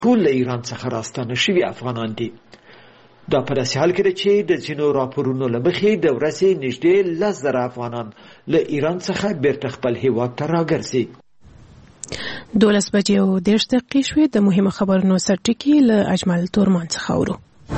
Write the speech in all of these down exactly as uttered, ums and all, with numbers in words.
ټول له ایران څخه راستانه شوي افغانان دي. دا په داسې حال کې ده چې د ځینو راپورونو له مخې د ورځې نږدې لس زره افغانان له ایران څخه بیرته خپل هیواد ته راګرځي. دولس بجې او دېرش دقیقې شوې. د مهمو خبرونو سرټکي له اجمل تورمان څخه اورو.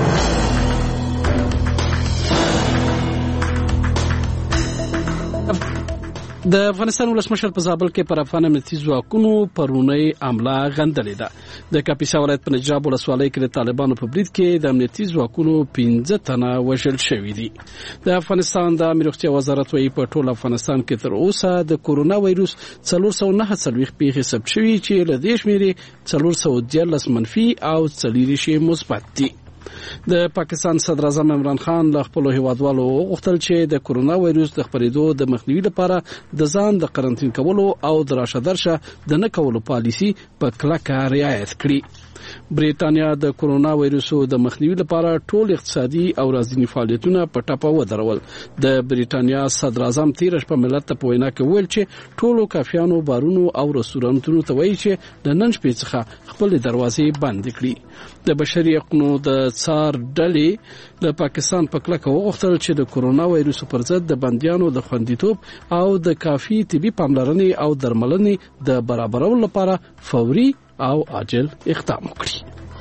د افغانستان ولسمشر په زابل کې پر افغان امنیتي ځواکونو پرونی حمله غندلې ده. د کاپیسا ولایت په نجراب ولسوالۍ کې د طالبانو په برید کې د امنیتي ځواکونو پنځه تنه وژل شوي دي. د افغانستان د عامه روغتیا وزارت وايي په ټول افغانستان کې تر اوسه د کورونا وایروس څلور سوه نهه څلوېښت پیښې ثبت شوي چې له دې شمېرې څلور سوه دیارلس منفي او څلېرویشت مثبت دي. د پاکستان صدر اعظم عمران خان له خپل هیوادوالو غوښتل چې د کورونا وایروس د خپرېدو د مخنیوي لپاره د ځان د قرنطین کولو او د راشه درشه د نه کولو پالیسي په کلکه رعایت کړي. بریټانیا د کورونا وایروسو د مخنیوي لپاره ټول اقتصادي او رازنی فعالیتونه په ټاپه ودرول. د بریټانیا صدر اعظم تیر شپه ملت ته په وینا کې ویل چې ټولو کافیانو، بارونو او رستورانتونو ته وایي چې د نن شپې څخه خپل دروازې بند کړي. د بشري حقوقو د څار ډلې د پاکستان په کلکه وغوښتل چې د کورونا وایروس پر ضد د بندیانو د خوندیتوب او د کافي طبي پاملرنې او درملنې د برابرولو لپاره فوري او عاجل اقدام وکړي.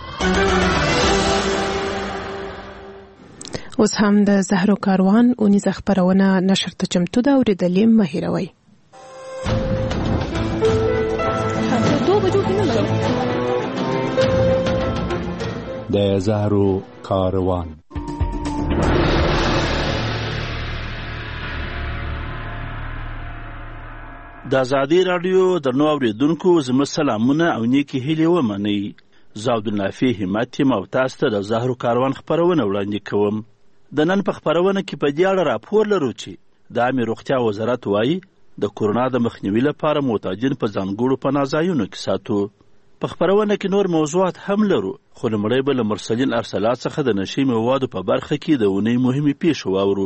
اوس هم د زهرو کاروان اونیزه خبرونه نشر ته چمتو ده. اوریدلې مه هېروئ. د زهرو کاروان د ازادي راډیو د نو اوریدونکو زما سلامونه او نیکی هیلې ومنئ. زه عبدالنافع همت یم او تاسو ته د زهرو کاروان خپرونه وړاندې کوم. د نن په خپرونه کې په دې اړه راپور لرو چې د عامې روغتیا وزارت وایي د کورونا د مخنیوي لپاره محتاجین په ځانګړو پناه ځایونو کې ساتو. په خپرونه کې نور موضوعات هم لرو، خو لومړی به له مرسلین ارسلات څخه د نشي موادو په برخه کې د اونۍ مهمې پیښې واورو.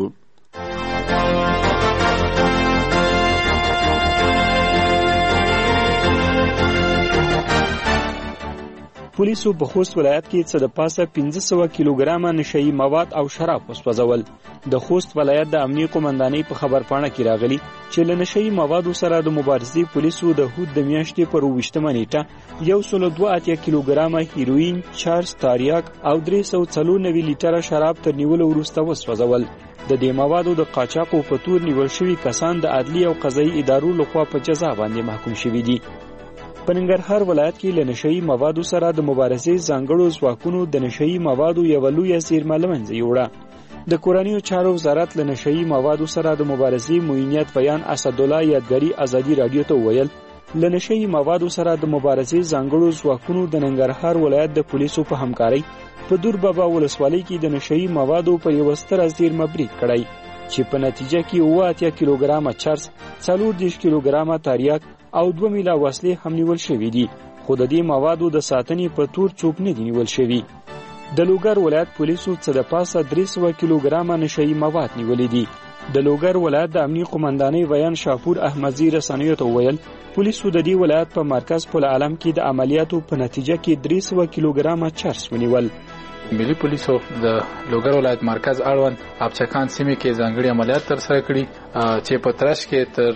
پولیسو په خوست ولایت کې څه د پاسه پنځه سوه کیلوګرامه نشهیي مواد او شراب وسوځول. د خوست ولایت د امنیه قومندانۍ په خبرپاڼه کې راغلي چې له نشهیي موادو سره د مبارزې پولیسو د هود د میاشتې پر اوویشتمه نیټه یو سل دوه اتیا کیلوګرامه هیروین، چارس تاریاک او درې سوه څلور نوي لیټره شراب تر نیولو وروسته وسوځول. د دې موادو د قاچاقو په تور نیول شوي کسان د عدلي او قضایي ادارو لخوا په جزا باندې محکوم شوي دي. په ننګرهار ولایت کې له نشهیي موادو سره د مبارزې ځانګړو ځواکونو د نشهیي موادو یوه لویه زیرمه له منځه یوړه. د کورنیو چارو وزارت له نشهیي موادو سره د مبارزې معینیت بیان اسدالله یادګاري ازادي راډیو ته وویل له نشهیي موادو سره د مبارزې ځانګړو ځواکونو د ننګرهار ولایت د پولیسو په همکارۍ په دور بابا ولسوالۍ کې د نشهیي موادو په یوه ستره زیرمه برید کړی چې په نتیجه کې اووه اتیا کیلوګرامه چرس، څلور دېرش کیلوګرامه تاریاک او دوه میله وسلې هم نیول شوي دي، خو د دې موادو د ساتنې په تور څوک نه دي نیول شوي. د لوګر ولایت پولیسو څه د پاسه درې سوه کیلوګرامه نشهیي مواد نیولې دي. د لوګر ولایت د امنیه قومندانۍ ویان شاپور احمدزي رسنیو ته وویل پولیسو د دې ولایت په مرکز پل عالم کې د عملیاتو په نتیجه کې درې سوه کیلوګرامه چرس ونیول. ملي پولیسو د لوګر ولایت مرکز اړوند ابچکان سیمې کې ځانګړي عملیات ترسره کړي چې په ترش کې تر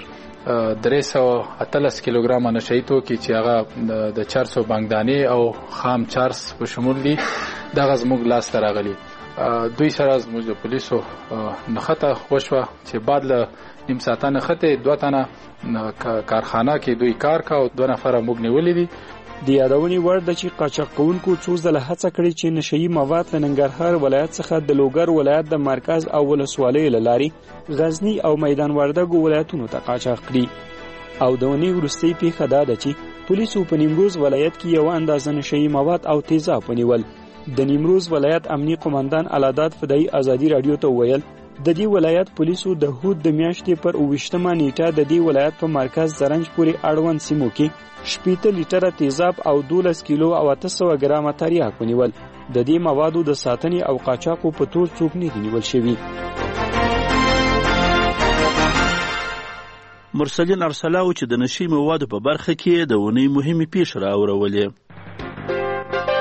درې سوه اتلس کیلوګرامه نشهیي توکي چې هغه د چرسو بانکدانې او خام چرس په شمول دي دغه زموږ لاسته راغلي. دوی سره زموږ د پولیسو نښته وشوه چې بعد له نیم ساعته نښتې دوه تنه کارخانه کې دوی کار کا او دوه نفره موږ نیولي دي. د یادونې وړ ده چې قاچاق کوونکو څو ځله هڅه کړې چې نشهیي مواد له ننګرهار ولایت څخه د لوګر ولایت د مرکز او ولسوالیو له لارې غزني او میدان وردګو ولایتونو ته قاچاق کړي. او د اونۍ وروستۍ پیښه دا ده چې پولیسو په نیمروز ولایت کې یوه اندازه نشهیي مواد او تیزاب ونیول. د نیمروز ولایت امنیه قومندان العداد فدایي ازادي راډیو ته وویل د دې ولایت پولیسو د هود د میاشتې پر اوویشتمه نیټه د دې ولایت په مرکز زرنج پورې اړوند سیمو کې شپېته لیټره تیزاب او دولس کیلو او اته سوه ګرامه تریاک ونیول. د دې موادو د ساتنې او قاچاقو په تور څوک نه دي نیول شوي. مرسلین ارسلاو چې د نشي موادو په برخه کې د اونۍ مهمې پیښې راورولې.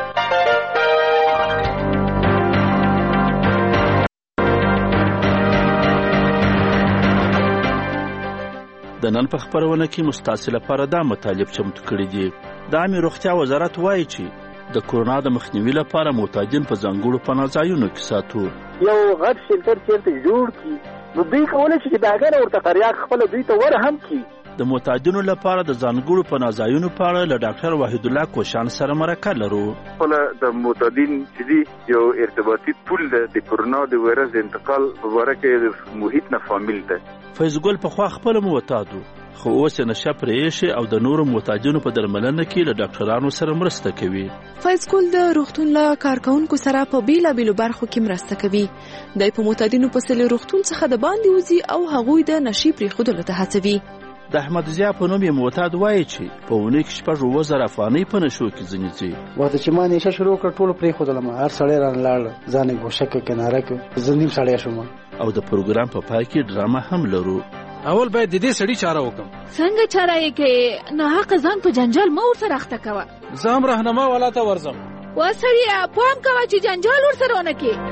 د نن په خپرونه کې مستاسې لپاره دا مطالب چمتو کړي دي. د عامې روغتیا وزارت وایي چې د کورونا د مخنیوي لپاره معتادین په ځانګړو پناه ځایونو کې ساتو. یو غټ شلټر چېرته جوړ کړي نو دوی کولی شي چې د هغې نه ورته تریاک خپله دوی ته ور هم کړي. د معتادینو لپاره د ځانګړو پناه ځایونو په اړه له ډاکټر وحیدالله کوشان سره مرکه لرو. خپله د معتادین چې دي یو ارتباطي پول ده د کورونا د وایرس د انتقال په باره کې د محیط نه فامیل ده. فیضګل پخوا خپله معتاد و خو اوس یې نشه پرې ایښې او د نورو معتادینو په درملنه کې له ډاکټرانو سره مرسته کوي. فیضګل د روغتون له کارکونکو سره په بیلابیلو برخو کې مرسته کوي. دی په معتادینو پسې له روغتون څخه د باندې وځي او هغوی د نشي پرېښودلو ته هڅوي. د احمد ضیا په نوم یې معتاد وایي چې په اونۍ کې شپږ اووه زره افغانۍ په نشو کې ځینې ځي. وخت چې ما نشه شروع کړ ټولو پرېښودلم، هر سړی رانه لاړ، ځان یې ګوښه کړ، کناره کړ، زه نیم سړی شوم. او د پروګرام په پای کې ډرامه هم لرو. اول باید د دې سړي چاره وکم. څنګه چاره یې کې نه حق ځان په جنجال مو ورسره اخته کوه. زه هم راهنما والا ته ورځم. وا سړیه پام کوه چې جنجال ورسره ونه کې.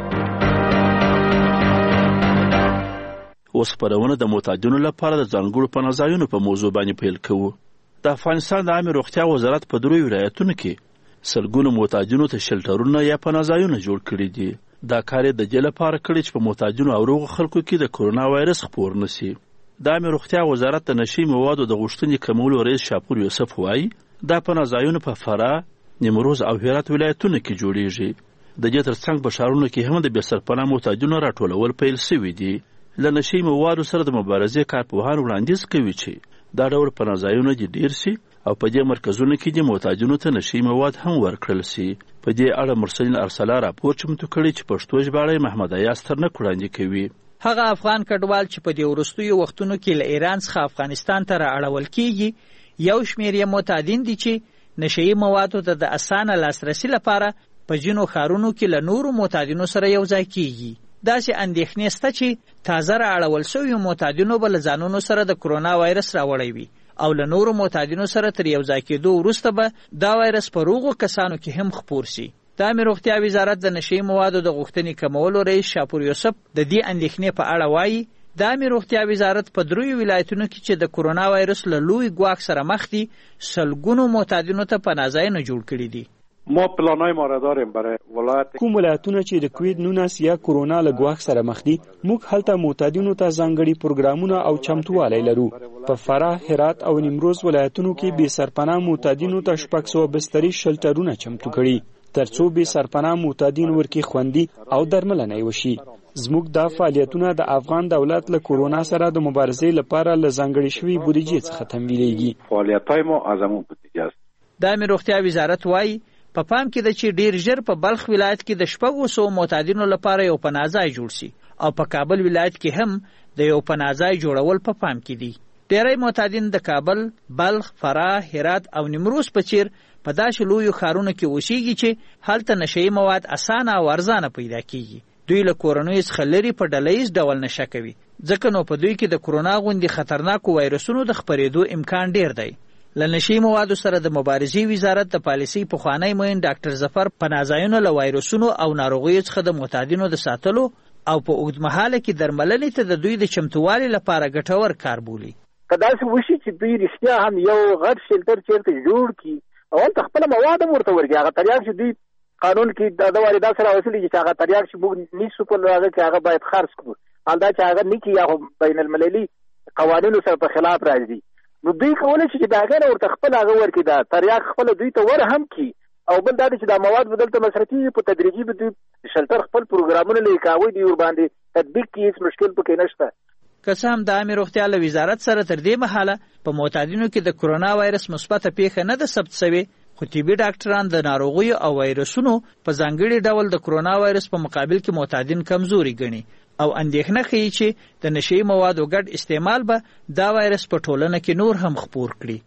اوس خپرونه د معتادینو لپاره د ځانګړو پناه ځایونو په موضوع باندې پیل کوو. د افغانستان د عامې روغتیا وزارت په درو ولایتونو کې سلګونو معتادینو ته شلټرونه یا پناه ځایونه جوړ کړي دي. دا کار یې د دې لپاره کړی چې په معتادینو او روغو خلکو کې د کورونا وایرس خپور نه سي. د عامې روغتیا وزارت د نشي موادو د غوښتنې کمولو رئیس شاپور یوسف وایي دا پناه ځایونه په فراه، نیمروز او هرات ولایتونو کې جوړیږي. د دې ترڅنګ په ښارونو کې هم د بې سرپناه معتادینو راټولول پیل سوي دي. له نشي موادو سره د مبارزې کارپوهان وړاندیز کوي چې دا ډول پناه ځایونه دې ډېر سي او په دې مرکزونو کې د معتادینو ته نشي مواد هم ورکړل سي. په دې اړه مرسلین ارسلا راپور چمتو کړی چې پښتو ژباړی محمد ایاز ترنک وړاندې کوي. هغه افغان کډوال چې په دې وروستیو وختونو کې له ایران څخه افغانستان ته رااړول کیږي یو شمېر یې معتادین دي چې نشهیي موادو ته د اسانه لاسرسي لپاره په ځینو ښارونو کې له نورو معتادینو سره یو ځای کیږي. داسې اندېښنې شته چې تازه رااړول شویو معتادینو به له ځانونو سره د کورونا وایرس راوړی وي او له نورو معتادینو سره تر یو ځای کېدو وروسته به دا وایرس په روغو کسانو کې هم خپور سي. د عامې روغتیا وزارت د نشهیي موادو د غوښتنې کمولو رئیس شاپور یوسف د دې اندېښنې په اړه وایي د عامې روغتیا وزارت په دریو ولایتونو کې چې د کورونا وایرس له لوی ګواښ سره مخ دي سلګونو معتادینو ته پناه ځایونه جوړ کړي دي. ما پلانای ما را داریم برای ولایت کوم ولایتونه چې د کووید نولس یا کورونا له ګواښ سره مخ دي موږ هلته معتادینو ته ځانګړي پروګرامونه او چمتووالی لرو. په فراه، هرات او نیمروز ولایتونو کې بې سرپناه معتادینو ته شپږ سوه بستري شلټرونه چمتو کړي ترڅو بې سرپناه معتادین ورکې خوندي او درملنه یې وشي. زموږ دا فعالیتونه د افغان دولت له کورونا سره د مبارزې لپاره له ځانګړې شوي بودیجې څخه تمویلیږي. فعالیت‌های ما از همون بودیجه است. د عامې روغتیا وزارت وایي په پام کې ده چې ډیر ژر په بلخ ولایت کې د شپږو سوو معتادینو لپاره یو پناه ځای جوړ سي او په کابل ولایت کې هم د یو پناه ځای جوړول په پام کې دي. ډیری معتادین د کابل، بلخ، فراه، هرات او نیمروز په څیر په داسې لویو ښارونو کې اوسیږي چې هلته نشهیي مواد اسانه او ارزانه پیدا کیږي. دوی له کورونو څخه لرې په ډله ییز ډول نشه کوي ځکه نو په دوی کې د کورونا غوندې خطرناکو وایرسونو د خپرېدو امکان ډیر دی. له نشهیي موادو سره د مبارزې وزارت د پالیسۍ پخوانی معین ډاکټر ظفر پناه ځایونو له وایرسونو او ناروغیو څخه د معتادینو د ساتلو او په اوږدمهاله کې درملنې ته د دوی د چمتووالي لپاره ګټور کار بولي. که داسې وشي چې دوی رښتیا هم یو غټ شلټر چېرته جوړ کړي او هلته خپله مواد هم ورته ورکړي هغه تریاک چې دوی قانون کې د واردات سره راوستلي چې هغه تریاک چې موږ نیسو په هغه کې هغه باید خرڅ کړو همدا چې هغه نه کړي هغه بین المللي قوانینو سره په خلاف راځي. نو دوی کولی شي چې د هغې نه ورته خپل هغه ورکړي دا تریاک خپله دوی ته ور هم کړي او بل دا دی چې دا مواد به دلته مصرفېږي په تدریجي به دوی شلټر خپل پروګرامونه لري که هغوی دوی ورباندې تطبیق کړي هېڅ مشکل پکې نشته. که څه هم د عامې روغتیا له وزارت سره تر دې مهاله په معتادینو کې د کورونا وایرس مثبته پیښه نه ده ثبت سوې خو طبي ډاکټران د ناروغیو او وایرسونو په ځانګړي ډول د کورونا وایرس په مقابل کې معتادین کمزوري ګڼي او اندېښنه ښیي چې د نشهیي موادو ګډ استعمال به دا وایرس په ټولنه کې نور هم خپور کړي.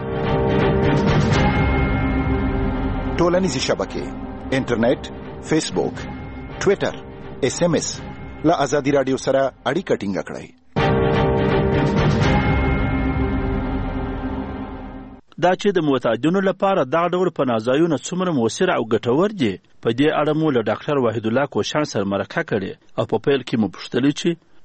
ټولنیزې شبکې انټرنیټ، فیسبوک، ټویټر، اس ام اس له ازادي راډیو سره اړیکه ټینګه کړئ. دا چې د معتادینو لپاره دغه ډول پناه ځایونه څومره مؤثر او ګټور دي په دې اړه مو له ډاکټر وحیدالله کوشان سره مرکه کړې او په پیل کې مو پوښتلې چې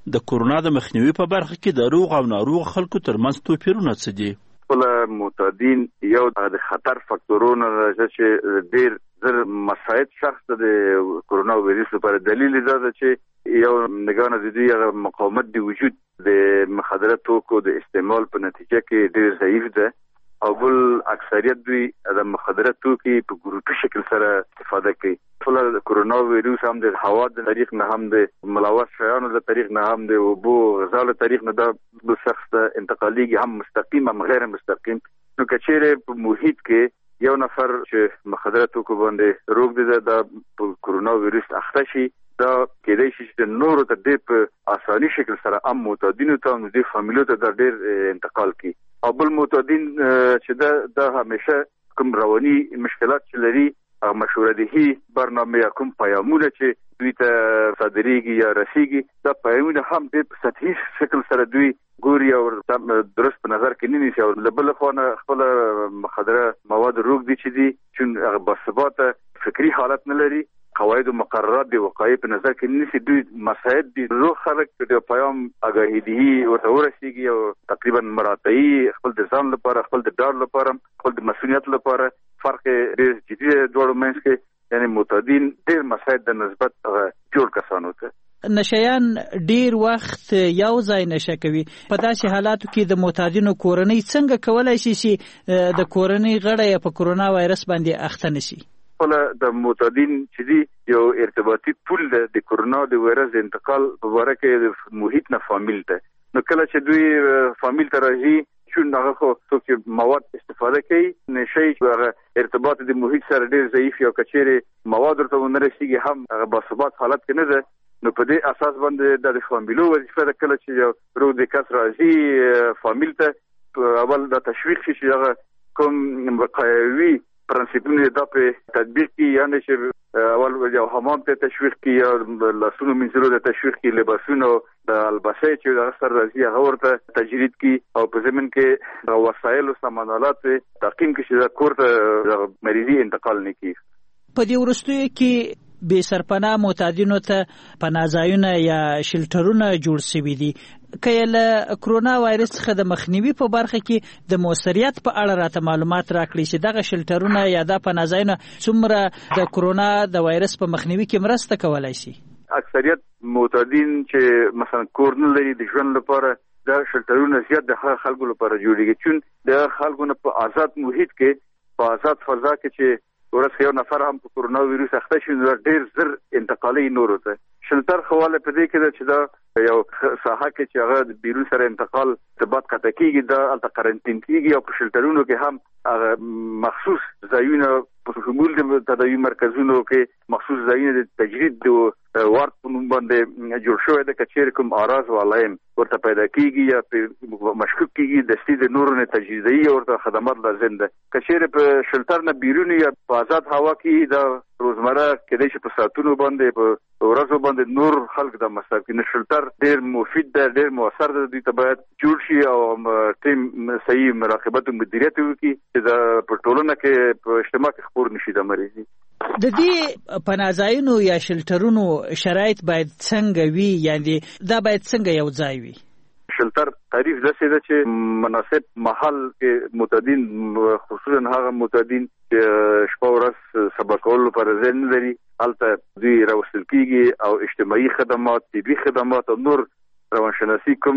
د کورونا د مخنیوي په برخه کې د روغ او ناروغ خلکو ترمنځ توپیرونه څه دي؟ خپل معتادین یو د خطر فاکتورونه چې ډیر زر مساعد شخص د کورونا وایرس لپاره دلیل دا ده چې یو نگانه د دې مقاومت د وجود د مخدره توکو د استعمال په نتیجه کې ډیر ضعیف ده او بل اکثریت دوی د مخدره توکي په ګروپي شکل سره استفاده کوي. خپل کورونا وایرس هم د هوا د طریق نه هم د ملوث شیانو د طریق نه هم د اوبو غذا له طریق نه د شخص ته انتقالیږي، هم مستقیم هم غیر مستقیم. نو کچېره په محیط کې یو نفر چې مخدره توکو باندې روغ دي د کورونا وایرس اخته شي، دا کېدای شي چې نور ته د په اساني شکل سره هم معتادینو ته د فامیلو ته د ډیر انتقال کوي. او بل معتادین چې دا د همیشه کوم رواني مشکلات چې لري مشوره دهي برنامه یا کوم پیامونه چې دوی ته صادریږي یا رسیږي، دا پیامونه هم د سطحي شکل سره دوی ګوري او درست په نظر کې نه نیسي. او له بل خوا خپل مخدره مواد روغ دي چې دي چې هغه باثباته فکري حالت نه لري، قواعد و مقررات دی وقایع په نظر کې نیسي، دوی مساعد دي روغ خلک د پیام آگاهي دي ورته ورسیږي او تقریبا مراتعي خپل د ځان لپاره، خپل د ډار لپاره، خپل د مسؤلیت لپاره فرق ډیر جدي دوړو منځ کې، یعنی معتادین ډیر مساعد د نسبت جوړ کسانو ته. نشیان ډیر وخت یو ځای نشه کوي. په داسې حالاتو کې د معتادینو کورنۍ څنګه کولای شي چې د کورنۍ غړي په کورونا وایرس باندې اخته نشي؟ خپل د معتادین چې دی یو ارتباطي پول ده د کورونا د وایرس د انتقال په اړه کې د محیط نه فامیل ته. نو کله چې دوی فامیل ته راځي چې هغه خو څوک مواد استفاده کوي، نشي چې ارتباط د محیط سره ډیر ضعیف یو کچېره مواد ورته ونه رسیږي، هم هغه باثبات حالت کې نه ده. نو په دې اساس باندې د فامیلو وظیفه ده کله چې یو روغ د کس راځي فامیل ته اول د تشویق شي چې هغه کوم وقایوي پرنسپونه دا په تطبیق کې، یعنی چې اول یو حمام ته تشویق کی یا لاسونو منځلو ته تشویق کی، لباسونو د الباسه چې د سر راځي هغه ورته تجرید کی، او په زمين کې وسایل او سامانالات تقیم کې چې دا کوړه مریضي انتقال نه کی. په دې ورستیو کې بې سرپناه معتادینو ته پناهځایونه یا شلټرونه جوړ شوي دي. که له کرونا وایرس څخه د مخنیوي په برخه کې د موثریت په اړه راته معلومات راکړي چې دغه شلټرونه یا د پناهځایونه څومره د کرونا د وایرس په مخنیوي کې مرسته کولای شي؟ اکثریت معتادین چې مثلا کور نه لري د ژوند لپاره، دا شلټرونه زیات د خلکو لپاره جوړیږي چې د خلکو نه په آزاد محیط کې، په آزاد فضا کې چې ورسره یو نفر هم په کورونا وایرس اخته شي، نو ډیر زر انتقالي نور ته. شلټر خواله په دې کې ده چې دا یو ساحه کې چې هغه د بیرون سره انتقال ثبات قطع کیږي، دا الته قرنټین کیږي، او په شلټرونو کې هم هغه مخصوص ځایونه په شمول د تداوی مرکزونو کې مخصوص ځایونه د تجرید د وارد په نوم باندې جوړ شوی د کچېر کوم اراز والایم ورته پیدا کیږي یا په مشکوک کیږي د ستې د نورو نه تجهیزي ورته خدمات لازم ده. کچېر په شلټر نه بیرون یا په آزاد هوا کې دا روزمره کېدای شي په ساعتونو باندې په ورځو باندې نور خلک د مصرف کې. شلټر ډیر مفید ده، ډیر موثر ده، دوی ته باید جوړ شي او ټیم صحیح مراقبت او مدیریت وکړي چې د پټولونه کې په اجتماع کې خبر نشي د مریضي. د دې پناهځایونو یا شلټرونو شرایط باید څنګه وي، یعنی دا باید څنګه یو ځای وي؟ شلټر تعریف داسې ده چې مناسب محل کې معتادین، خصوصا هغه معتادین چې شپه ورځ سبا کولو لپاره ځای نه لري، هلته دوی راوستل کیږي او اجتماعي خدمات، طبي خدمات او نور روانشناسي کوم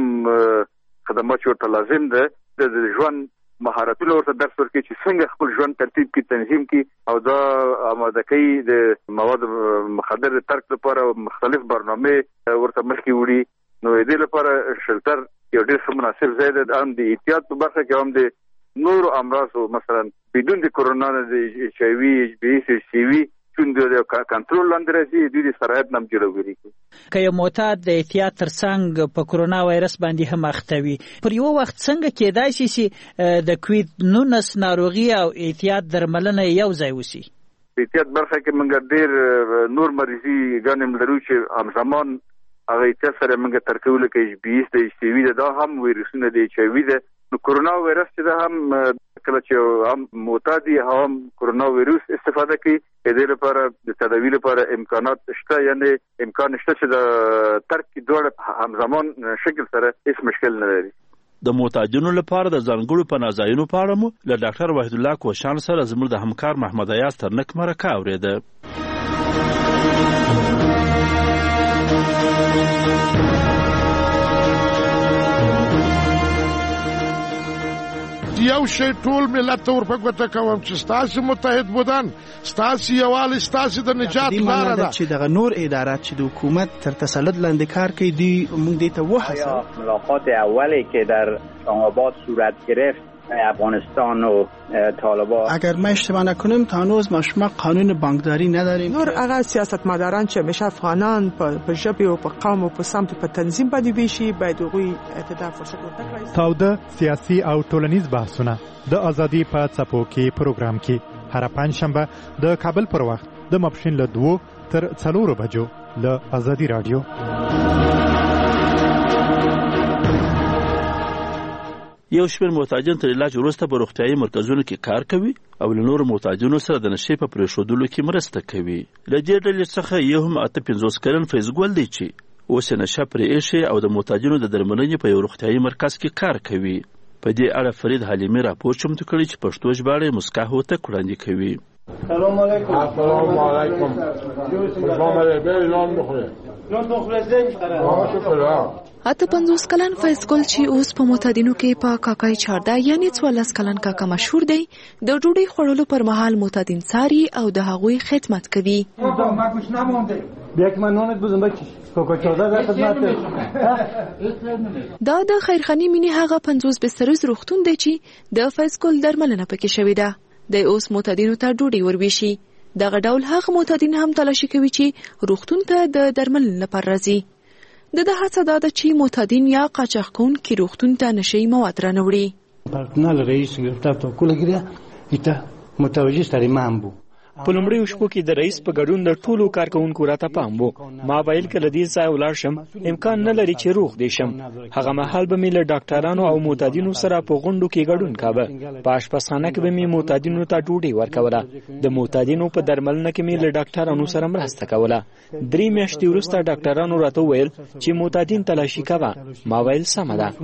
خدمات چې ورته لازم ده د ژوند مهارتونه ورته درس ورکړي چې څنګه خپل ژوند ترتیب کړي، تنظیم کړي، او دا آماده کوي د مواد مخدر ترک لپاره مختلف برنامه ورته مخکې وړي. نو دې لپاره شلټر یو ډېر ښه مناسب ځای ده، هم د احتیاط په برخه کې، هم د نورو امراضو مثلا بدون د کورونا نه د ایچ آی وي، ایچ بي وي، سی وي چون د کنټرول لاندې راځي، دوی د سرایت نام جوړوي. که یو معتاد د احتیاط ترڅنګ په کورونا وایرس باندې هم اخته وي، پر یو وخت څنګه کېدای شي چې د کووید نولس ناروغي او احتیاط درملنه یو ځای وشي؟ په احتیاط برخه کې موږ ډېر نور مریضي ګانې لرو چې همزمان هغه احتیاط سره موږ ترکول کې ایچ بي وي، د ایچ سی وي ده، دا هم ویروسونه د ایچ آی وي ده. نو کورونا وایرس چې دا هم کله چې هم معتادي هم کرونا ویروس استفاده کوي د دې لپاره د تداوی لپاره امکانات شته، یعنی امکان شته چې د ترک دوړ همزمان شکل سره هیڅ مشکل نه لري. د معتادینو لپاره د ځانګړو پناه ځایونو په اړه مو له ډاکټر وحید الله کوشان سره زموږ د همکار محمد ایاز ترنک مرکه اورېده. یو شی ټول ملت ته ورپګوته کوم چې ستاسو متحد بودن، ستاسو یووالی، ستاسو د نجات لاره ده. چې دغه نور ادارات چې د حکومت تر تسلط لاندې کار کوي دی موږ دې ته وحسه. ملاقات اولی که در اسلام‌آباد صورت گرفت افغانستان و طالبان، اگر ما اشتباه نکنیم تا هنوز ما شما قانون بانکداری نداریم. نور هغه سیاستمداران چې همیشه افغانان په ژبه او په قوم او په سمت په تنظیم باندې ویشي باید هغوی اعتدال فرصت ورکړي. تاوده سیاسي او ټولنیز بحثونه د ازادي په څپو کې پروګرام کې هر پنځشنبه د کابل پر وخت د ماپښین له دوو تر څلورو بجو له ازادي رادیو. یو شمېر معتادین تر علاج وروسته په روغتیايي مرکزونو کې کار کوي او له نورو معتادینو سره د نشې په پرېښودلو کې مرسته کوي. له دې ډلې څخه یو هم اته پنځوس کلن فیض ګل دی چې اوس یې نشه پرې ایښې او د معتادینو د درملنې په یو روغتیايي مرکز کې کار کوي. په دې اړه فرید حلیمي راپور چمتو کړی چې پښتو ژباړه یې مسکا هوتک وړاندې کوي. سلام علیکم. السلام علیکم. اته پنځوس کلن فیض ګل چې اوس په معتادینو کې په کاکای چارده یعنی څوارلس کلن کاکا مشهور دی، د ډوډۍ خوړلو پر مهال معتادین څاري او د هغوی خدمت کوي. دا د خیرخانې مینې هغه پنځوس بستریز روغتون دی چې د فیض ګل درملنه پکې شوې ده. د اوس معتادینو ته ډوډۍ ورویشي. دغه ډول هغه معتادین هم تلاشي کوي چې روغتون ته د درملنې لپاره راځي. د ده هڅه دا ده چې معتادین یا قاچاق کوونکي روغتون ته نشهیي مواد رانوړي. پرسنل رئیس گرفتار توکل گیره ایته متوجه ستړي مام بو. په لومړیو شپو کې د رئیس په ګډون د ټولو کارکونکو راته پام وو. ما ویل که له دې ځایه ولاړ شم امکان نه لري چې روغ دې شم. هغه مهال به مې له ډاکټرانو او معتادینو سره په غونډو کې ګډون کاوه. په اشپزخانه کې به مې معتادینو ته ډوډۍ ورکوله. د معتادینو په درملنه کې مې له ډاکټرانو سره مرسته کوله. درې میاشتې وروسته ډاکټرانو راته وویل چې معتادین تلاشي کوه. ما ویل سمه ده.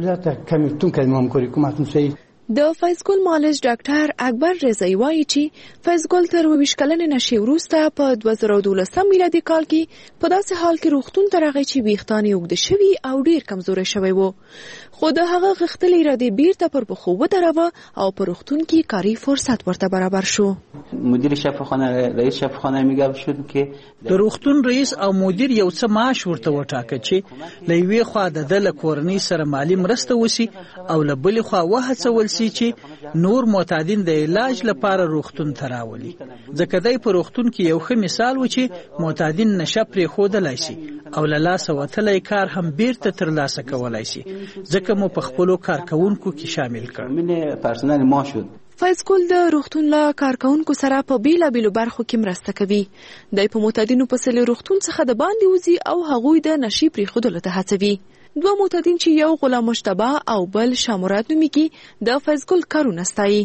د فیض ګل معالج ډاکټر اکبر رضایی وایي چې فیض ګل تر اوویشت کلنې نشې وروسته په دوه زره دولسم میلادي کال کې په داسې حال کې روغتون ته راغی چې ویښتان یې اوږده شوي او ډېر کمزوری شوی و، خو د هغه غښتلې ارادې بیرته پر پښو ودروه او په روغتون کې کاري فرصت ورته برابر شو. مدیر شفاخانه رئیس شفاخانه میگه شد که د روغتون رئیس او مدیر یو څه معاش ورته وټاکه چې له یوې خوا د ده له کورنۍ سره مالي مرسته وسي او له بلې خوا وهڅول سي چې نور معتادین د علاج لپاره روغتون ته راولي. ځکه دی په روغتون کې یو ښه مثال و چې معتادین نشه پرېښودلی سي او له لاسه وتلی کار هم بیرته ترلاسه کولی سي. ځکه مو په خپلو کارکوونکو کې شامل کړ. فیض ګل د روغتون له کارکوونکو سره په بیلابیلو برخو کې مرسته کوي. دی په معتادینو پسې له روغتون څخه د باندې وځي او هغوی د نشې پرېښودلو ته هڅوي. دوه معتادین چې یو غلام مجتبی او بل شامراد نومیږي د فیض ګل کارونه ستایي.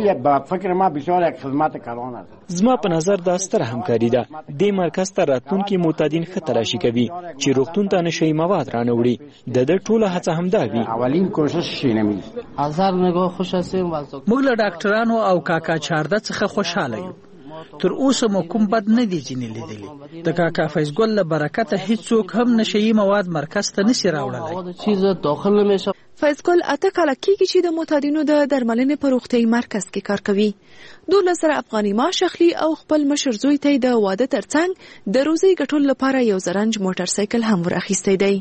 زما په نظر دا ستره همکاري ده. دې مرکز ته راتلونکي معتادین ښه تلاشي کوي چې روغتون ته نشهیي مواد رانوړي. د ده ټوله هڅه همدا وي. موږ له ډاکټرانو او کاکا چارده څخه خوشحاله یو. تر اوسه مو کوم بد نه دي ځینې لیدلي. د کاکا فیض ګل له برکته هیڅوک هم نشهیي مواد مرکز ته نسي راوړلی. فیض ګل اته کاله کېږي چې د معتادینو د درملنې په روغتیايي مرکز کې کار کوي. دولس زره افغاني معاش اخلي او خپل مشر زوی ته د واده ترڅنګ د روزۍ ګټلو لپاره یو زرنج موټر سایکل هم ور اخیستی دی.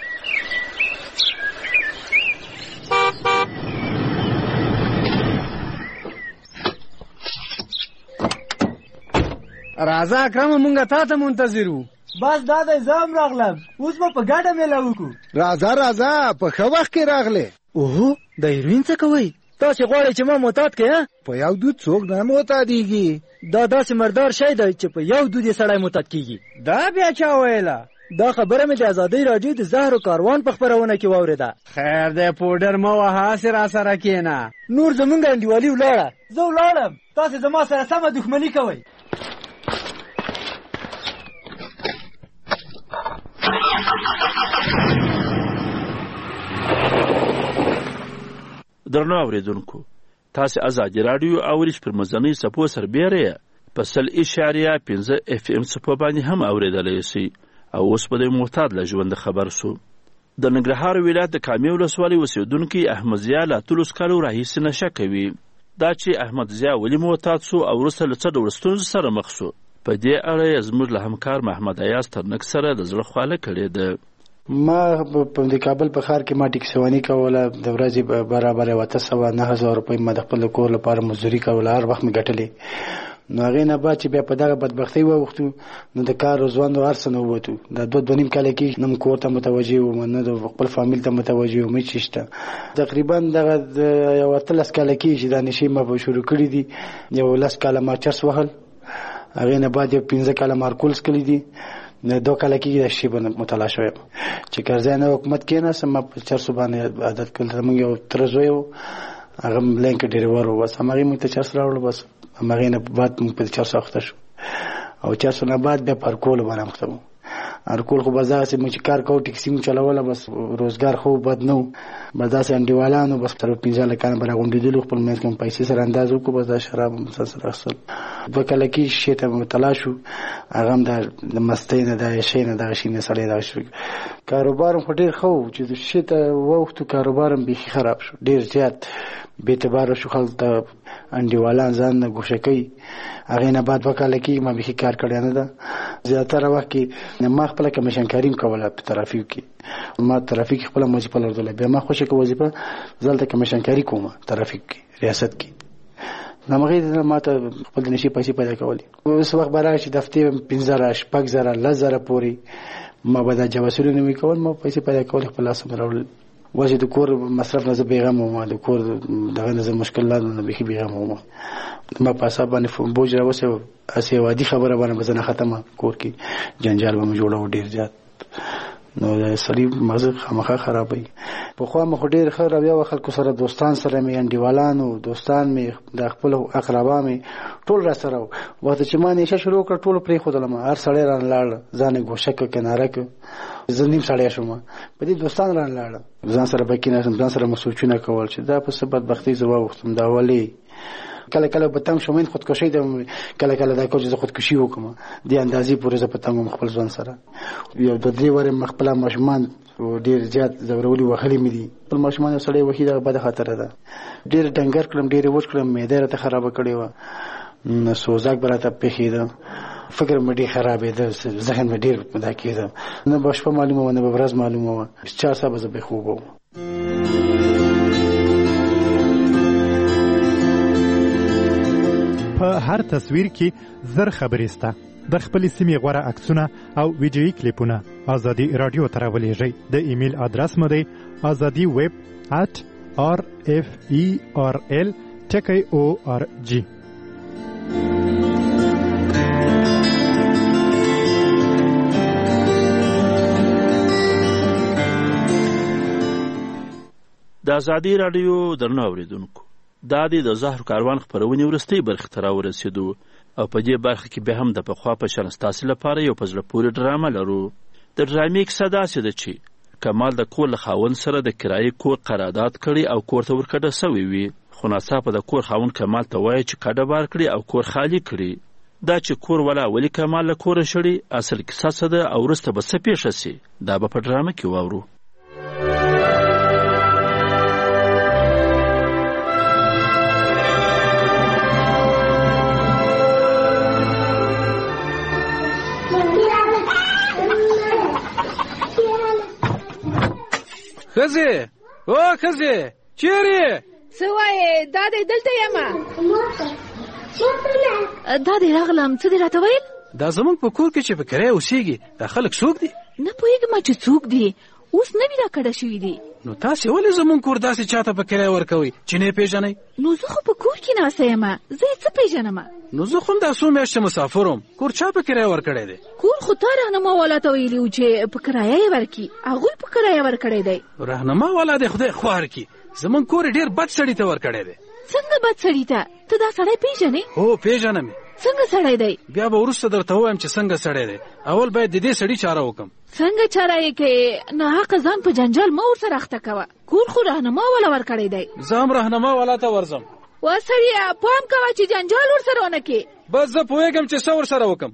راځه اکرم مونږه تا ته منتظر وو. بس دا د زام راغلم، اوس به په ګډه میله وکړو. راځه راځه په ښه وخت کې راغلې. اوهو د هیروین څه کوئ؟ تاسې غواړئ چې ما معتاد کړې؟ په یو دود څوک نه معتادېږي. دا داسې مردار شی دی چې په یو دود یې سړی معتاد کېږي. دا بیا چا ویله؟ دا خبره مې د ازادۍ راډیو د زهرو کاروان په خپرونه کې واورېده. خیر دی پوډر مه وهه، هسې را سره کښېنه. نور زمونږ انډیوالي ولاړه. زه ولاړم، تاسې زما سره سمه دښمني کوئ. درنو اوریدونکو، تاسې ازادي راډیو اورئ چې پر مزنۍ څپو سربیره یې په سل اشاریه پنځه اف ام څپو باندې هم اورېدلی شئ. او اوس به د معتاد له ژونده خبر سو. د ننګرهار ولایت د کامې ولسوالۍ اوسېدونکي احمد ضیا له اتلس کالو راهیسې نشه کوي. دا چې احمد ضیا ولې معتاد سو او وروسته له څه ډول ستونزو سره مخ سو، په دې اړه یې زموږ له همکار محمد ایاز ترنک سره د زړه خواله کړې ده. ما په د کابل په ښار کې ما ټیکسواني کوله، د ورځې برابر یې اته سوه نه هزار روپۍ ما د خپل کور لپاره مزدوري کوله، هر وخت مې ګټلې. نو هغې نه بعد چې بیا په دغه بدبختۍ واوښتو، نو د کار ژوند او هر څه نه ووتو. دا دوه دوه نیم کاله کېږي نه م کور ته متوجه وم، نه د خپل فامیل ته متوجه وم، هېڅ شته. تقریبا دغه د یو اتلس کاله کېږي چې دا نشې ما به شروع کړي دي. یو لس کاله ما چرس وهل، هغې نه بعد یو پنځه کاله ما الکول څکلي دي. دو کاله کېږي دا شی باندې مطالعه شوی چې کرزی نه حکومت کېناست، ما په چرسو باندې عادت کړل. زموږ یو تره زوی و، هغه لین کې ډریور و، بس همغې موږ ته چرس راوړل. بس همغې نه بعد موږ په چرسو اخته شو، او چرسو نه بعد بیا په الکولو باندې اخته وو. الکول خو بس دغسې موږ چې کار کوو ټیکسي مو چلوله، بس روزګار خو بد نه و. بس داسې انډیوالانو بس تر پنځه لکانه به راغونډېدلو، خپل منځ کې مو پیسې سره انداز وکړو، بس دا شراب مو مسلسل اخیستل. دوه کاله کې شي ته مبتلا شو، هغه هم د مستۍ نه د عیشۍ نه دغه شي نه سړی دغه شو. کاروبار هم خو ډېر ښه و چې شي ته واوښتو، کاروبار هم بیخي خراب شو، ډېر زیات بې اعتباره شو. خلک ته انډیوالان ځان نه ګوښه کوي. هغې نه بعد دوه کاله کې ما بیخي کار کړی نه ده. زیاتره وخت کې ما خپله کمیشنکاري هم کوله په ترافیک کې. ما ترافیک خپله وظیفه لرله، بیا ما خوښه که وظیفه زه هلته کمیشنکاري کوم ترافیک کې ریاست کې. همغې ما ته خپل د نشي پیسې پیدا کولې. اوس وخت به راشي د هفتې پنځه زره شپږ زره لس زره پورې ما به دا جواسرونه مې کول، ما پیسې پیدا کولې، خپل لاس مې راوړل. واسې د کور مصرف نه زه بېغمه وم، د کور دغه نه زه مشکلات نه بیخي بېغمه وم. ما په اعصاب باندې بوج راوسې و، هسې یو عادي خبره باندې به زه نه ختمه، کور کې جنجال به مې جوړوه ډېر زیات. نو د سړي مغزه خامخا خرابوي. پخوا مې خو ډېر ښه رویه وه، خلکو سره دوستان سره مې انډیوالانو دوستان مې د خپلو اقربا مې ټول را سره و. وخت چې ما نشه شروع کړه ټولو پرېښودلم، هر سړی رانه لاړه، ځان یې ګوښه کړه کناره کړه. زه نیم سړی شوم، په دې دوستان رانه لاړه، ځان سره به کېناستم، ځان سره مې سوچونه کول چې دا په څه بدبختۍ زه واوښتم، دا ولې. کله کله به تنګ شوم، خودکشي ته کله کله دا کوم چې زه خودکشي وکړم، دې اندازې پورې زه په تنګ وم خپل ځوان سره. یو دوه درې وارې مې خپله ماشومان ډېر زیات ځورولي وهلي مې دي. خپل ماشومان یو سړی وهي دغه بده خاطره ده. ډېر ډنګر کړم، ډېر یې وچ کړم، معده یې راته خرابه کړې وه، سوزاک به راته پېښېده، فکر مې ډېر خرابېده، ذهن مې ډېر دا کېده، نه به شپه معلومه وه نه به ورځ معلومه وه. چار ساعته به زه بې خوبه وم. په هر تصویر کې زر خبرې سته. د خپلې سیمې غوره عکسونه او ویډیویي کلیپونه ازادي راډیو ته راولېږئ. د ایمیل ادرس مو دی ازادي ویب ات آر اف ای آر ال ټکی او آر جی. د ازادي راډیو درنو اوریدونکو، دا د د زهر کاروان خپرونې وروستۍ برخې ته راورسېدو، او په دې برخه کې بیا هم د پخوا په شان ستاسې لپاره یو په زړه پورې ډرامه لرو. د ډرامې کیسه داسې ده چې کمال د کور له خاوند سره د کرایې کور قرارداد کړي او کور ته ورکډه سوی وي، خو ناڅاپه د کور خاوند کمال ته وایي چې کډه بار کړي او کور خالي کړي. دا چې کور ولا ولې کمال له کوره شړي، اصل کیسه څه ده او وروسته به څه پیښه سي، دا به په ډرامه کې واورو. ښځې او ښځې چیرې؟ څه وایې؟ دا دی دلته یمه. دا دی راغلم. څه دې راته ویل؟ دا زمونږ په کور کې چې په کرایه اوسېږي دا خلک څوک دي؟ نه پوهېږم چې څوک دي، اوس نوي راکډه شوي دي. نو تاسې ولې زمونږ کور داسې چاته په کرایه ورکوئ چې نه یې پېژنئ؟ نو زه خو په کور کې ناسته یمه، زه یې څه پېژنمه؟ نو زه خو دا څو میاشتې مسافرم. کور چا په کرایه ورکړی دی؟ کور خو تا رهنما والا ته ویلي و چې په کرایه یې ورکړي. هغوی په کرایه ورکړی دی. رهنما والا دی خدای خوار کړي. زمونږ کور یې ډېر بد سړي ته ورکړی دی. څنګه بد سړي ته؟ ته دا سړی پیژنې؟ هو پیژنم یې. څنګه سړی دی؟ بیا به وروسته درته ووایم چې څنګه سړی دی. اول باید د دې سړي چاره وکړم. څنګه چاره یې کوې؟ ناحقه ځان په جنجال مه ورسره اخته کوه. کور خو رهنما والا ورکړی دی. زه هم رهنما والا ته ورځم. وا سړیه پام کوه چې جنجال ورسره ونه کړې. بس زه پوهېږم چې څه ورسره وکړم.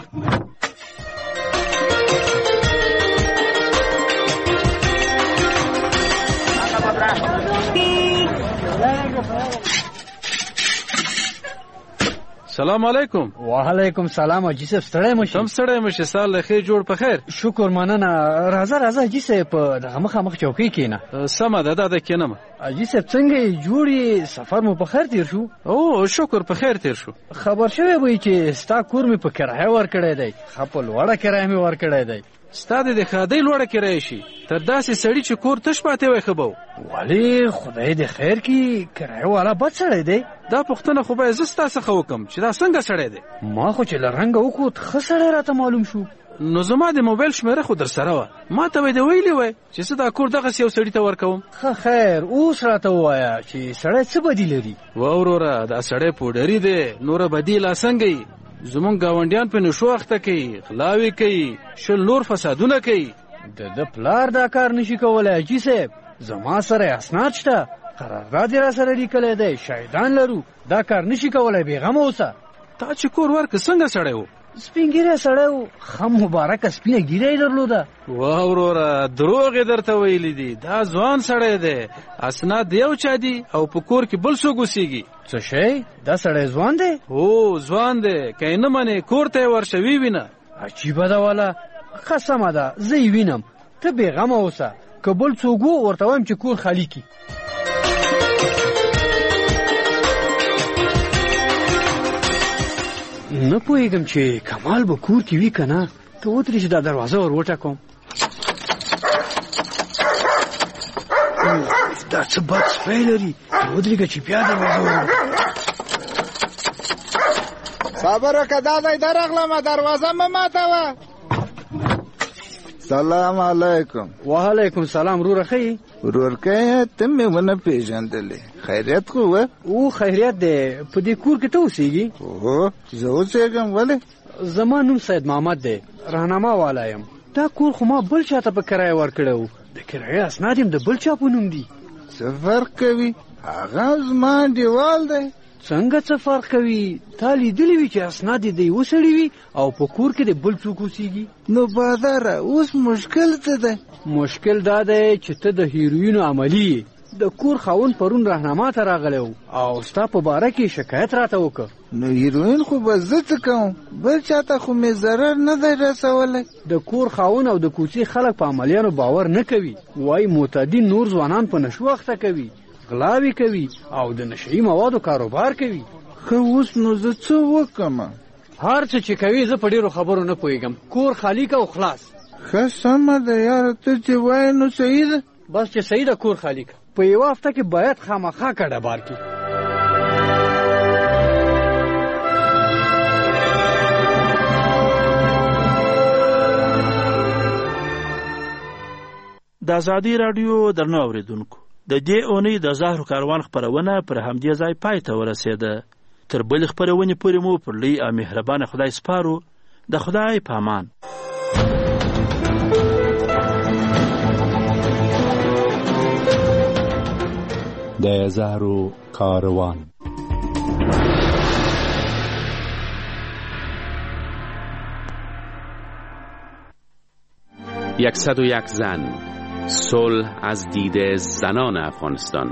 سلام علیکم. وعلیکم سلام. حاجي صاحب ستړی مشي؟ هم ستړی مشي. سال له خیر جوړ په خیر. شکر مننه. راځه راځه حاجي صاحب په دغه مخامخ چوکۍ کښېنه. سمه ده دا ده کښېنم. حاجي صاحب څنګه یې جوړ یې؟ سفر مو په خیر تېر شو؟ او شکر په خیر تېر شو. خبر شوی به چې ستا کور مې په کرایه ورکړی دی. ښه په لوړه کرایه مې ورکړی دی. ستا د ښادۍ لوړه کرایه شي تر داسې سړي چې کور تش پاتې وای ښه به و. ولې خدای دې خیر کړي کرایه والا بد سړی دی. دا پوښتنه خو باید زه ستا څخه وکړم چې دا څنګه سړی دی. ما خو چې له رنګه وکوت ښه سړی راته معلوم شو. نو زما د موبایل شمېره خو در سره وه. ما ته به دې ویلي وای چې زه دا کور دغسې یو سړي ته ورکوم. ښه خیر اوس راته ووایه چې سړی څه بدي لري؟ وا وروره دا سړی پوډري دی. نوره بدي لا څنګه یي؟ زمونږ ګاونډیان په نشو اخته کوي، غلاوې کوي، شل نور فسادونه کوي. د ده پلار دا کار نشي کولی حاجي صاحب. زما سره اسناد شته، قرارداد یې را سره لیکلی دی، شاهدان لرو. دا کار نشي کولی. بېغمه اوسه. تا چې کور ورکړه څنګه سړی و؟ سپین ږیری سړی و. ښه مبارکه سپینه ږیره یې درلوده. واه وروره دروغ یې درته ویلي دي. دا ځوان سړی دی. اسناد د یو چا دي او په کور کې بل څوک اوسېږي. څه شی؟ دا سړی ځوان دی؟ هو ځوان دی. که یې نه منې کور ته یې ورشه ووینه. عجیبه ده والا. ښه سمه ده زه یې وینم. ته بېغمه اوسه. که بل څوک و ورته وایم چې کور خالي کړي. نه پوهېږم چې کمال به کور کې وي که نه. ته ودرې چې دا دروازه ور وټکوم. دا څه بد سپی لري. ته ودرېږه چې بیا دروازه ور صبر وکړه دا دی درغلمه دروازه مه ماتوه. سلام علیکم. وعلیکم سلام. وروره ښه یې؟ ورورکه ته مې ونه پېژندلې. خیریت خو وه؟ او خیریت دی. په دې کور کې ته اوسېږي؟ هو زه اوسېږم. ولې؟ زما نوم سید محمد دی. رهنما والا یم. دا کور خو ما بل چا ته په کرایه ورکړی و. د کرایه اسناد یم د بل چا په نوم دي. څه فرق کوي؟ هغه زما انډیوال دی. څنګه څه فرق کوي؟ تا لیدلی وي چې اسناد یې د یوه سړي وي او په کور کې د بل څوک اوسېږي. نو باداره اوس مشکل څه دی؟ مشکل دا دی چې ته د هیروینو عملي یې. د کور خاوند پرون رهنما ته راغلی و او ستا په باره کې شکایت راته وکړ. نو هیروین خو به زه څه کوم؟ بل چاته خو مې ضرر نه دی رسولی. د کور خاوند او د کوڅې خلک په عملیانو باور نه کوي. وایي معتدین نور ځوانان په نشو اخته کوي، غلاوې کوي او د نشهیي موادو کاروبار کوي. ښه اوس نو زه څه وکړم؟ هر څه چې کوي زه په ډېرو خبرو نه پوهېږم. کور خالي که او خلاص. ښه سمه ده یاره ته چې وایې نو صحیح ده. بس چې صحیح ده کور خالي که. په یوه هفته کې باید خامخا کډه بار کړي. د ازادي راډیو درنو اورېدونکو د دې اونۍ د زهرو کاروان خپرونه پر همدې ځای پای ته ورسېده. تر بلې خپرونې پورې مو پر لوی او مهربانه خدای سپارو. د خدای په امان. د زهرو کاروان. یکصد و یک زن، صلح از دید زنان افغانستان.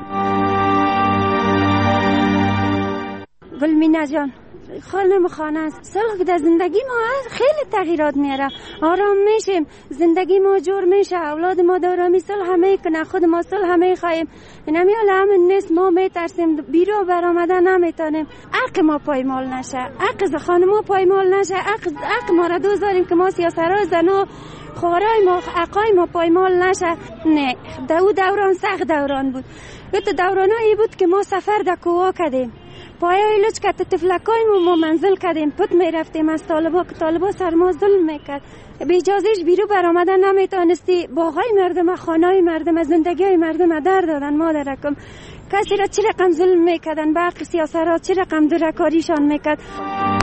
گلمینا جان خانم خانه است. صلح در زندگی ما خیلی تغییرات میاره. آرام میشیم، زندگی ما جور میشه، اولاد ما دارامی صلح میکنه، خود ما صلح میخوایم. نمیال همین نیست ما میترسیم بیرون برآمدن نمیتونیم. حق ما پایمال نشه، حق خانم پایمال نشه، حق حق ما را دوست داریم که ما سیاسرای زنا خوارای ما حقای ما پایمال نشه. نه دو دوران سخت دوران بود. یه تو دورانایی بود که ما سفر در کووا کردیم. پایه لوچ که تفلکای ما منزل کردیم پت میرفتیم از طالبا که طالبا سر ما ظلم میکرد به اجازهش بیرو برآمدن نمیتونستی باغای مردم خانه‌های مردم زندگی مردم در دادن مادرکم کسی را چه رقم ظلم میکردن برخی سیاست را چه رقم درکاریشان میکرد